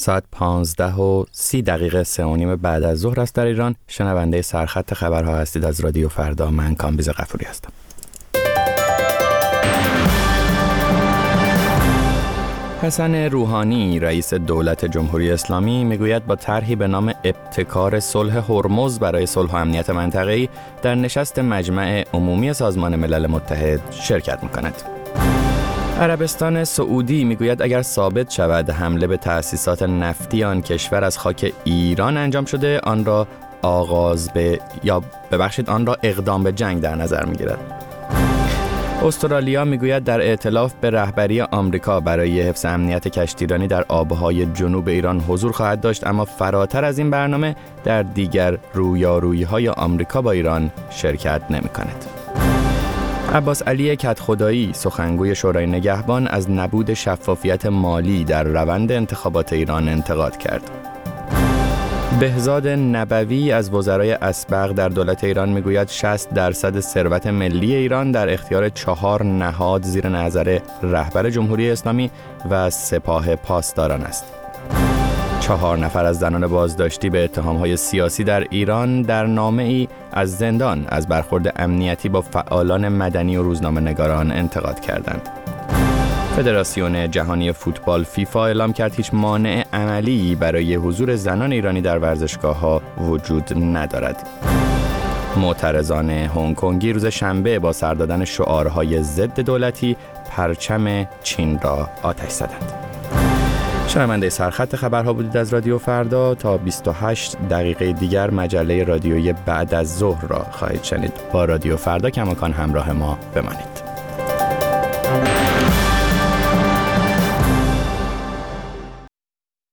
ساعت 15:30 3:30 بعد از ظهر است در ایران. شنونده سرخط خبرها هستید از رادیو فردا. من کامبیز غفوری هستم. حسن روحانی رئیس دولت جمهوری اسلامی میگوید با طرحی به نام ابتکار صلح هرمز برای صلح و امنیت منطقه‌ای در نشست مجمع عمومی سازمان ملل متحد شرکت می‌کند. عربستان سعودی میگوید اگر ثابت شود حمله به تأسیسات نفتی آن کشور از خاک ایران انجام شده، آن را آن را اقدام به جنگ در نظر میگیرد. استرالیا میگوید در ائتلاف به رهبری آمریکا برای حفظ امنیت کشتیرانی در آبهای جنوب ایران حضور خواهد داشت، اما فراتر از این برنامه در دیگر رویارویی‌های آمریکا با ایران شرکت نمی‌کند. عباس علی کدخدایی سخنگوی شورای نگهبان از نبود شفافیت مالی در روند انتخابات ایران انتقاد کرد. بهزاد نبوی از وزرای اسبق در دولت ایران میگوید 60% ثروت ملی ایران در اختیار 4 نهاد زیر نظر رهبر جمهوری اسلامی و سپاه پاسداران است. 4 نفر از زنان بازداشتی به اتهام‌های سیاسی در ایران در نامه‌ای از زندان از برخورد امنیتی با فعالان مدنی و روزنامه‌نگاران انتقاد کردند. فدراسیون جهانی فوتبال فیفا اعلام کرد هیچ مانع عملی برای حضور زنان ایرانی در ورزشگاه‌ها وجود ندارد. معترضان هنگ کنگی روز شنبه با سر دادن شعارهای ضد دولتی پرچم چین را آتش زدند. شنونده سرخط خبرها بودید از رادیو فردا. تا 28 دقیقه دیگر مجله رادیویی بعد از ظهر را خواهید شنید. با رادیو فردا کماکان همراه ما بمانید.